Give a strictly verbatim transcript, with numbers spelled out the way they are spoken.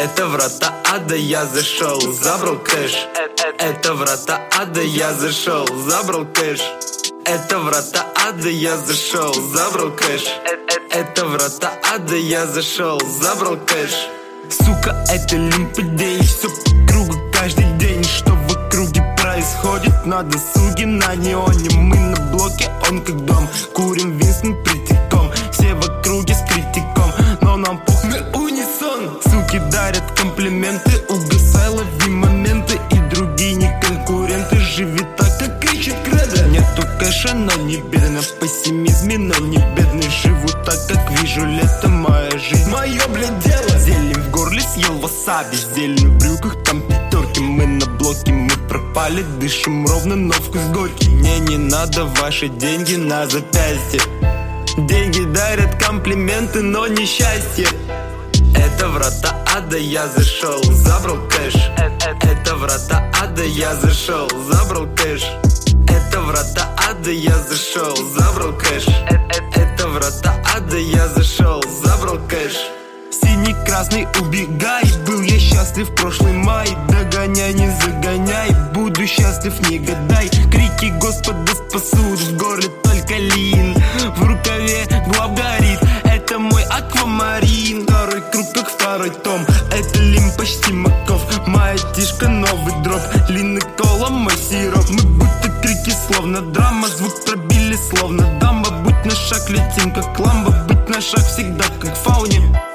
Это врата ада, я зашел, забрал кэш. Это врата ада, я зашел, забрал кэш. Это врата ада, я зашел, забрал кэш. Это врата ада, я зашел, забрал кэш. Сука, это лимподей, все по кругу каждый день. Что в округе происходит на досуге, на неоне. Мы на блоке, он как дом. Курим Винстон притеком, все в округе с критиком. Но нам похуй, мы унисон. Суки дарят комплименты, угасай, лови моменты. И другие не конкуренты, живи так, как кричит кредо. Нету кэша, но не бедно, в пессимизме, но не бедный. Живу так, как вижу лето, моя жизнь, мое, блядь, дело. Зелень в горле, съел васаби, зелень в брюках, там пятерки. Мы на блоке, мы пропали, дышим ровно, но вкус горький. Мне не надо ваши деньги на запястье. Деньги дарят комплименты, но не счастье. Это врата ада, я зашел, забрал кэш. Это врата ада, я зашел, забрал кэш. Это врата ада, я зашел, забрал кэш. Это врата ада, я зашел, забрал кэш. Синий-красный, убегай, был я счастлив прошлый май. Догоняй, не загоняй, буду счастлив, не гадай. Крики Господа спасут, в горле только лин. В рукаве глав горит, это мой аквамарин. Второй круг, как второй том, это лим почти маков. Моя тишка, новый дроп, лин и кола, мой сироп. Мы будто крики, словно драма, звук пробили, словно дамба. Будь на шаг, летим как ламба, быть на шаг всегда как в фауне.